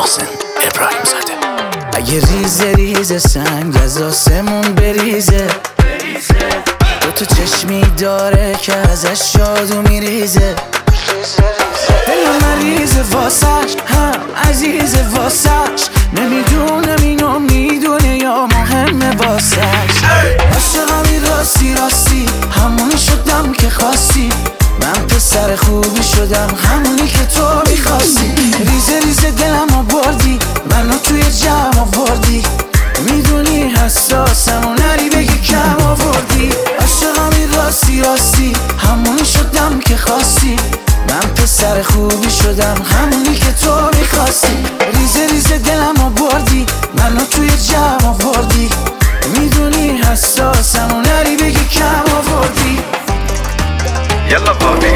محسن ابراهیم زاده. اگه ریزه ریزه سنگ از آسمون بریزه، تو چشمی داره که ازش جادو میریزه. دلم مریضه واسش، هم عزیزه واسش، نمیدونم اینو میدونه یا مهمه واسش. عاشقمی راستی راستی، همونی شدم که خواستی، من پسر خوبی شدم همونی که تو میخواستی. ریزه ریزه دلمو بردی، منو توی جمع آوردی، میدونی حساسم و نری بگی کم آوردی. عاشقمی راستی راستی، همونی شدم که خواستی، من پسر خوبی شدم همونی که تو میخواستی. ریزه ریزه دلمو بردی، منو توی جمع آوردی، میدونی حساسم و نری بگی کم آوردی. یلا بابی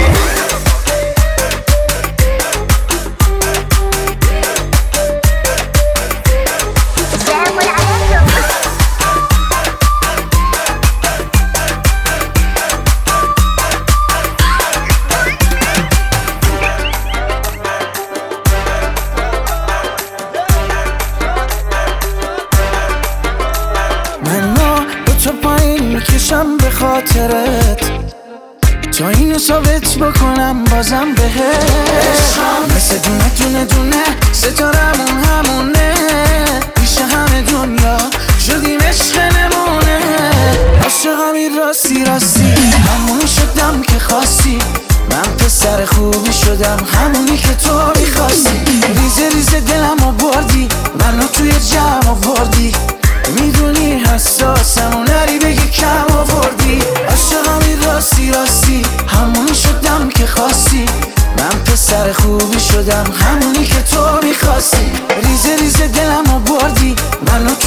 منو با تو پایین میکشم به خاطرت، تا اینو ثابت بکنم بازم بهت. مثل دونه دونه دونه ستارمون همونه، پیش همه دنیا شدیم عشق نمونه. عاشقمی راستی راستی، همونی شدم که خواستی، من پسر خوبی شدم همونی که تو میخواستی. ریزه ریزه دلمو بردی، منو توی جمع آوردی، میدونی حساسم و نری بگی کم آوردی. عاشقمی راستی راستی، همونی شدم که خواستی، من پسر خوبی شدم همونی که تو میخواستی. ریزه ریزه دلمو بردی، منو